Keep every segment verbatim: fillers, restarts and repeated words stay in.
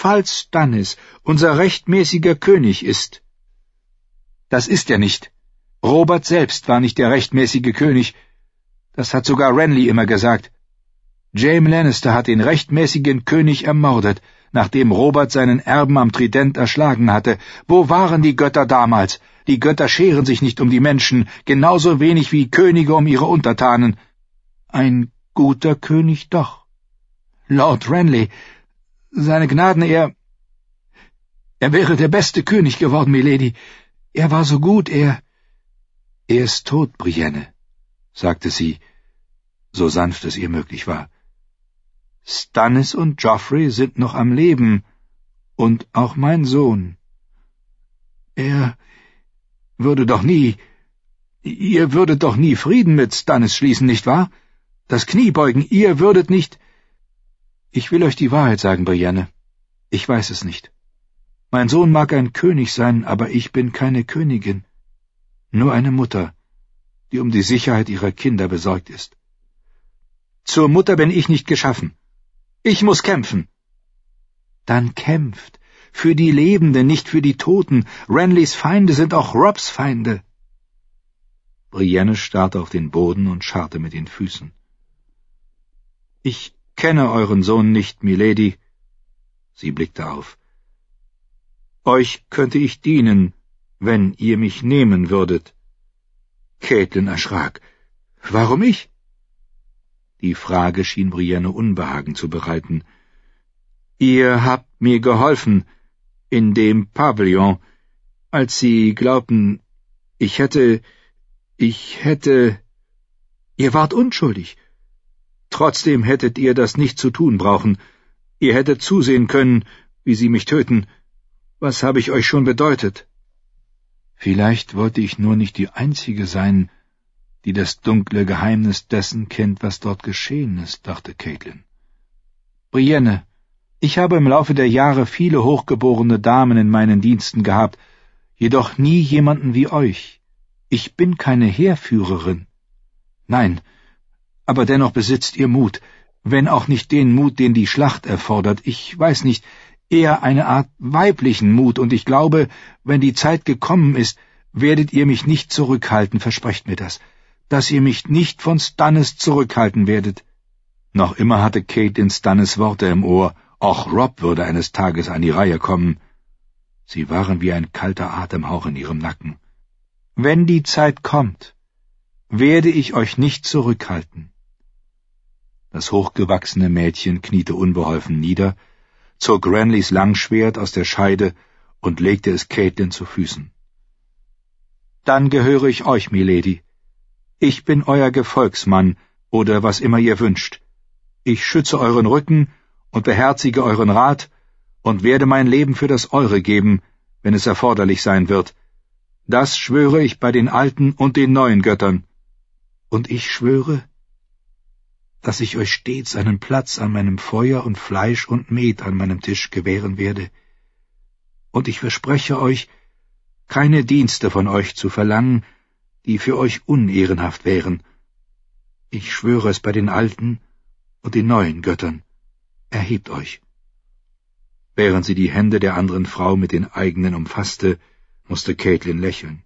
falls Stannis unser rechtmäßiger König ist. Das ist er nicht. Robert selbst war nicht der rechtmäßige König. Das hat sogar Renly immer gesagt. Jaime Lannister hat den rechtmäßigen König ermordet, nachdem Robert seinen Erben am Trident erschlagen hatte. Wo waren die Götter damals? Die Götter scheren sich nicht um die Menschen, genauso wenig wie Könige um ihre Untertanen. Ein guter König doch. Lord Renly, seine Gnaden, er... Er wäre der beste König geworden, Milady. Er war so gut, er... Er ist tot, Brienne, sagte sie, so sanft es ihr möglich war. Stannis und Joffrey sind noch am Leben, und auch mein Sohn. Er würde doch nie... Ihr würdet doch nie Frieden mit Stannis schließen, nicht wahr? Das Knie beugen, ihr würdet nicht... Ich will euch die Wahrheit sagen, Brienne. Ich weiß es nicht. Mein Sohn mag ein König sein, aber ich bin keine Königin. Nur eine Mutter, die um die Sicherheit ihrer Kinder besorgt ist. Zur Mutter bin ich nicht geschaffen. Ich muss kämpfen. Dann kämpft. Für die Lebenden, nicht für die Toten. Renlys Feinde sind auch Robs Feinde. Brienne starrte auf den Boden und scharrte mit den Füßen. Ich kenne euren Sohn nicht, Milady. Sie blickte auf. Euch könnte ich dienen, wenn ihr mich nehmen würdet. Catelyn erschrak. Warum ich? Die Frage schien Brienne Unbehagen zu bereiten. Ihr habt mir geholfen, in dem Pavillon, als sie glaubten, ich hätte, ich hätte... Ihr wart unschuldig. Trotzdem hättet ihr das nicht zu tun brauchen. Ihr hättet zusehen können, wie sie mich töten. Was habe ich euch schon bedeutet? Vielleicht wollte ich nur nicht die Einzige sein, die das dunkle Geheimnis dessen kennt, was dort geschehen ist, dachte Catelyn. Brienne, ich habe im Laufe der Jahre viele hochgeborene Damen in meinen Diensten gehabt, jedoch nie jemanden wie euch. Ich bin keine Heerführerin. Nein, aber dennoch besitzt ihr Mut, wenn auch nicht den Mut, den die Schlacht erfordert. Ich weiß nicht, eher eine Art weiblichen Mut, und ich glaube, wenn die Zeit gekommen ist, werdet ihr mich nicht zurückhalten, versprecht mir das, dass ihr mich nicht von Stannis zurückhalten werdet. Noch immer hatte Catelyn Stannis Worte im Ohr, auch Robb würde eines Tages an die Reihe kommen. Sie waren wie ein kalter Atemhauch in ihrem Nacken. Wenn die Zeit kommt, werde ich euch nicht zurückhalten. Das hochgewachsene Mädchen kniete unbeholfen nieder, zog Renlys Langschwert aus der Scheide und legte es Catelyn zu Füßen. Dann gehöre ich euch, Milady. Ich bin euer Gefolgsmann, oder was immer ihr wünscht. Ich schütze euren Rücken und beherzige euren Rat und werde mein Leben für das eure geben, wenn es erforderlich sein wird. Das schwöre ich bei den alten und den neuen Göttern. Und ich schwöre, dass ich euch stets einen Platz an meinem Feuer und Fleisch und Met an meinem Tisch gewähren werde. Und ich verspreche euch, keine Dienste von euch zu verlangen, die für euch unehrenhaft wären. Ich schwöre es bei den alten und den neuen Göttern. Erhebt euch. Während sie die Hände der anderen Frau mit den eigenen umfasste, musste Catelyn lächeln.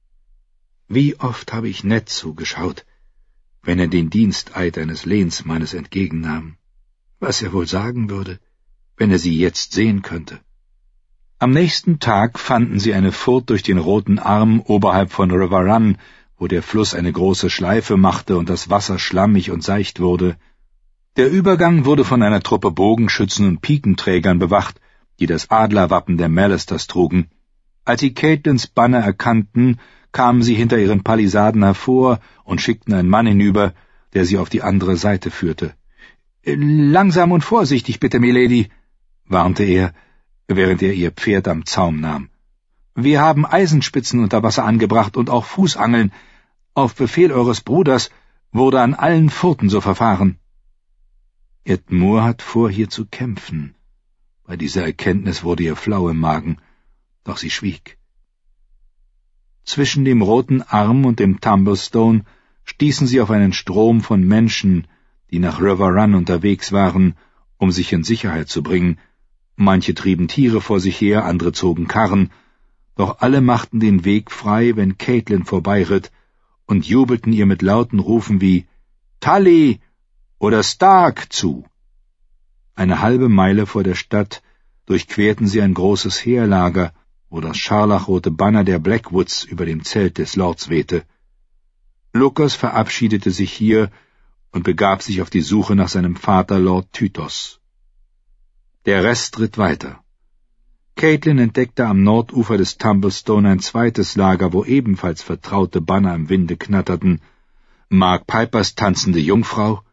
Wie oft habe ich Ned zugeschaut, wenn er den Diensteid eines Lehnsmannes entgegennahm, was er wohl sagen würde, wenn er sie jetzt sehen könnte. Am nächsten Tag fanden sie eine Furt durch den Roten Arm oberhalb von River Run, wo der Fluss eine große Schleife machte und das Wasser schlammig und seicht wurde. Der Übergang wurde von einer Truppe Bogenschützen und Pikenträgern bewacht, die das Adlerwappen der Mallisters trugen. Als sie Catelyns Banner erkannten, kamen sie hinter ihren Palisaden hervor und schickten einen Mann hinüber, der sie auf die andere Seite führte. »Langsam und vorsichtig, bitte, Milady«, warnte er, während er ihr Pferd am Zaum nahm. »Wir haben Eisenspitzen unter Wasser angebracht und auch Fußangeln. Auf Befehl eures Bruders wurde an allen Furten so verfahren.« Ed Moore hat vor, hier zu kämpfen. Bei dieser Erkenntnis wurde ihr flau im Magen, doch sie schwieg. Zwischen dem Roten Arm und dem Tumblestone stießen sie auf einen Strom von Menschen, die nach River Run unterwegs waren, um sich in Sicherheit zu bringen, Manche trieben Tiere vor sich her, andere zogen Karren, doch alle machten den Weg frei, wenn Caitlin vorbeiritt, und jubelten ihr mit lauten Rufen wie »Tully« oder »Stark« zu. Eine halbe Meile vor der Stadt durchquerten sie ein großes Heerlager, wo das scharlachrote Banner der Blackwoods über dem Zelt des Lords wehte. Lukas verabschiedete sich hier und begab sich auf die Suche nach seinem Vater Lord Tytos. Der Rest ritt weiter. Caitlin entdeckte am Nordufer des Tumblestone ein zweites Lager, wo ebenfalls vertraute Banner im Winde knatterten, Mark Pipers tanzende Jungfrau,